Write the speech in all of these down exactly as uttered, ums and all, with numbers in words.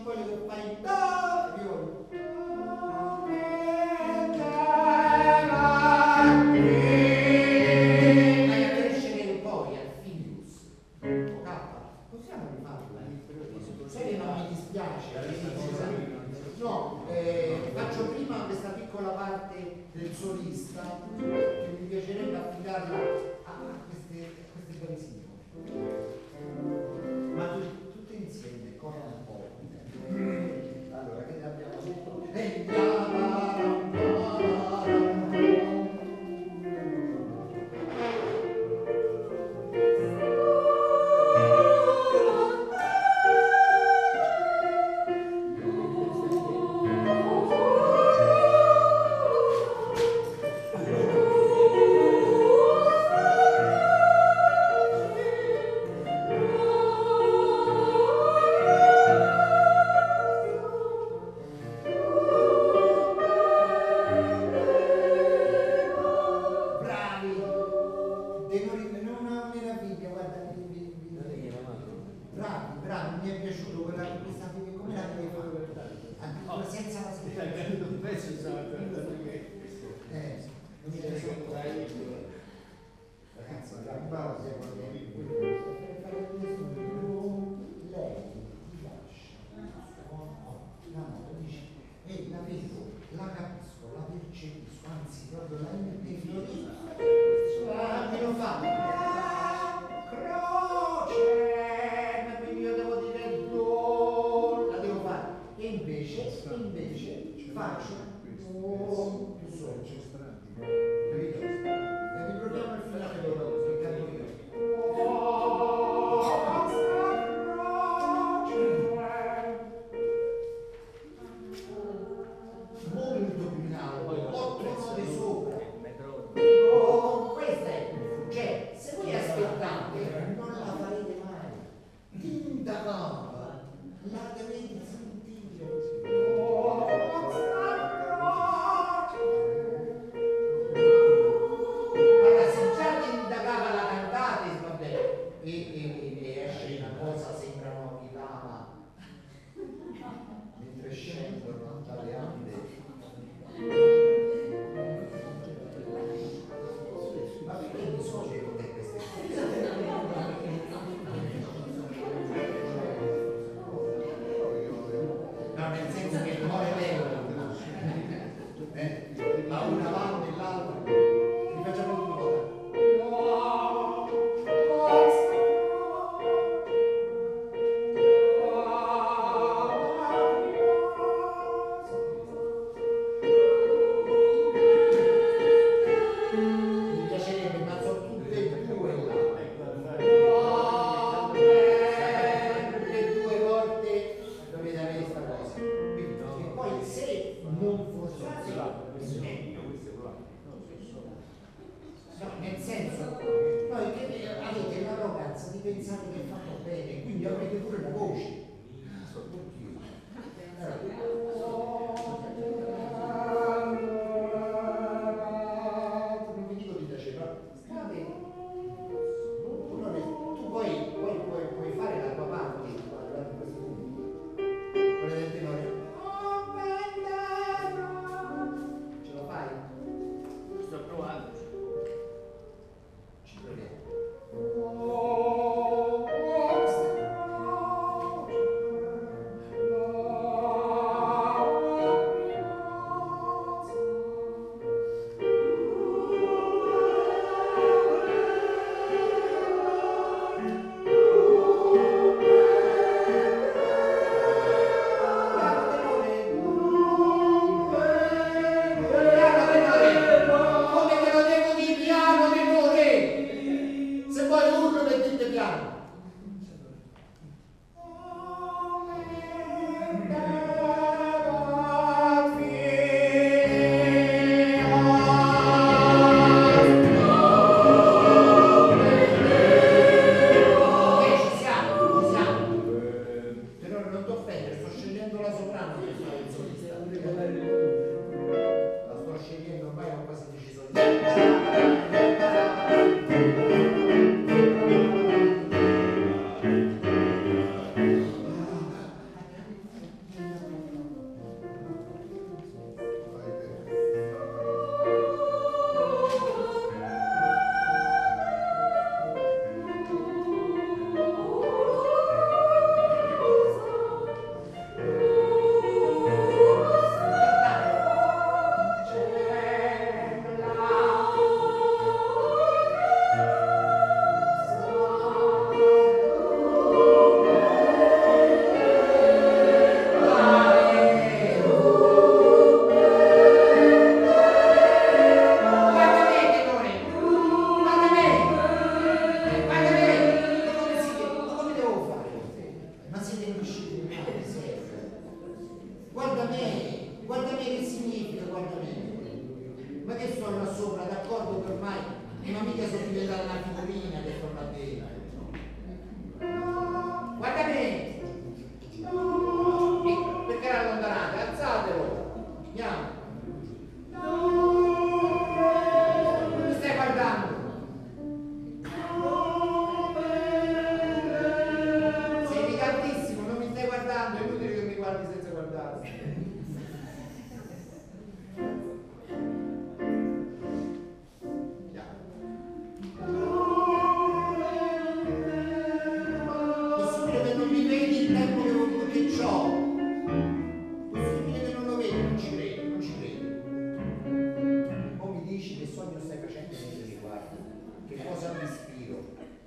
voglio che fai do, io voglio. Vai a crescere poi al filius. O K, possiamo rifarla? Sai che non mi dispiace? No, eh, faccio prima questa piccola parte del solista che mi piacerebbe affidarla a queste, a queste belle signore. Ma tu- tutte insieme, con un po'. Allora, che ne abbiamo detto? Ehi,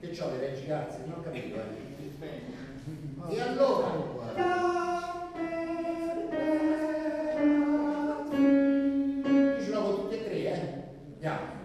Che c'ho le reggi calze? Non ho capito. Eh. E allora io ce l'avevo tutte e tre, eh? Andiamo.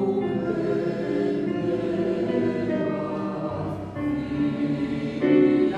Thank you.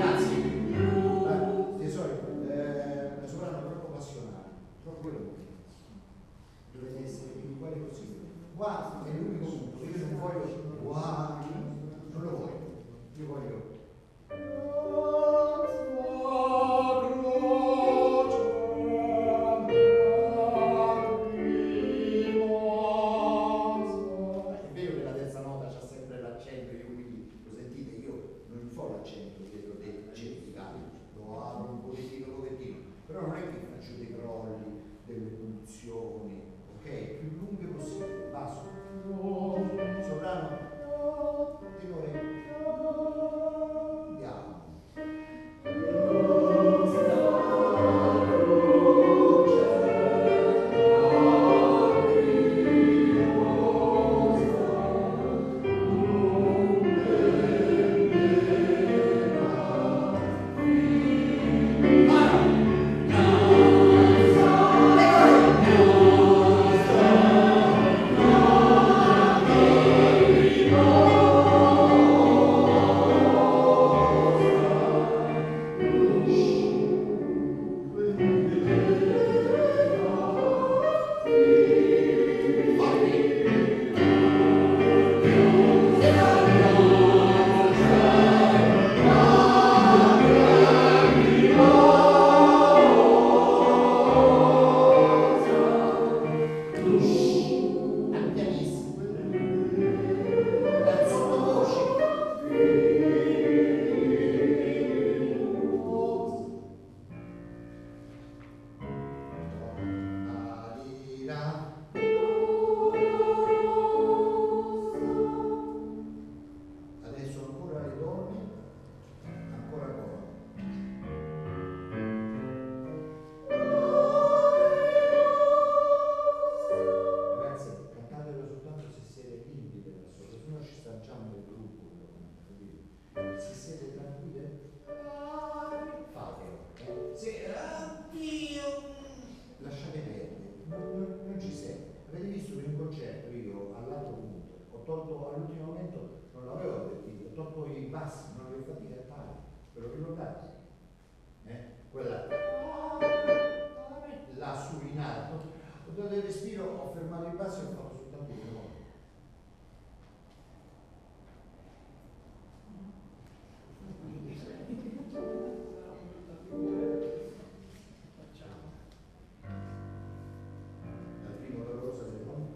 fatto i bassi, non li ho fatti cantare, ve lo ricordate? Eh? Quella là su in alto, ho dato il respiro, ho fermato i bassi e ho fatto soltanto il nuovo. Dal primo dolorosa secondo.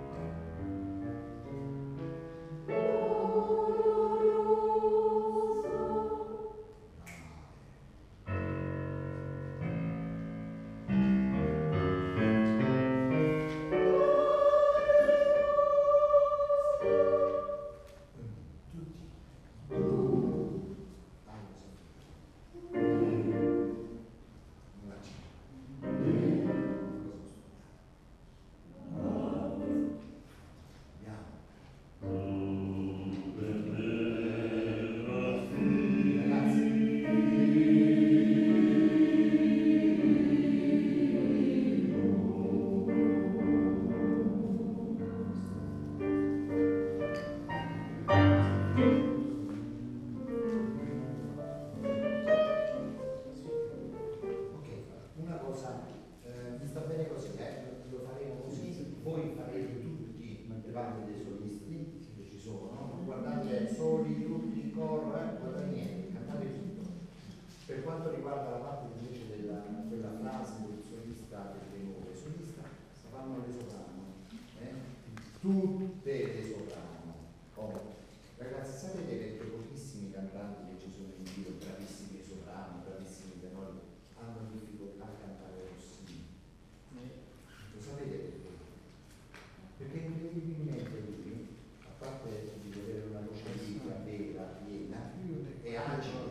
Per quanto riguarda la parte invece della quella frase del solista del tenore, solista fanno le soprano, eh? Tutte le soprano. Oh. Ragazzi, sapete perché pochissimi cantanti che ci sono in giro, bravissimi soprano, bravissimi tenori, hanno difficoltà a cantare Rossini? Lo sapete perché? Perché incredibilmente lui, a parte di avere una voce liquida, vera, piena, è agile.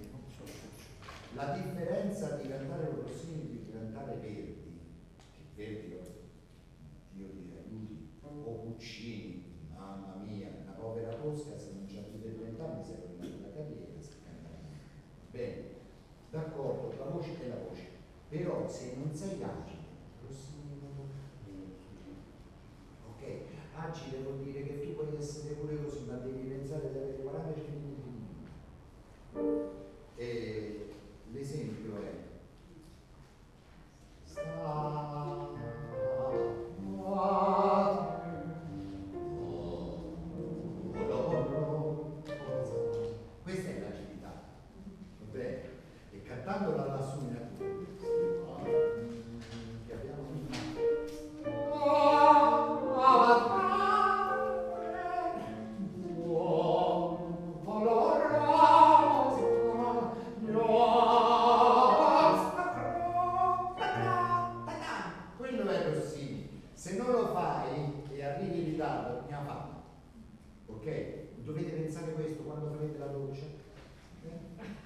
La differenza di cantare Rossini e di cantare Verdi, che Verdi, Dio ti aiuti, o Puccini, mamma mia, una povera Tosca, se non c'ha più di trenta anni si è rovinato la carriera, si canta bene. D'accordo, la voce è la voce, però se non sei agile, Rossini non lo fa. Ok, agile vuol dire che tu puoi essere pure così, ma devi pensare di avere quaranta minuti di minuto. E l'esempio è sta questa è l'agilità, va bene? E cantandola da su in che abbiamo se non lo fai e arrivi in ritardo, ne ha fatto. Ok? Dovete pensare questo quando farete la doccia. Eh?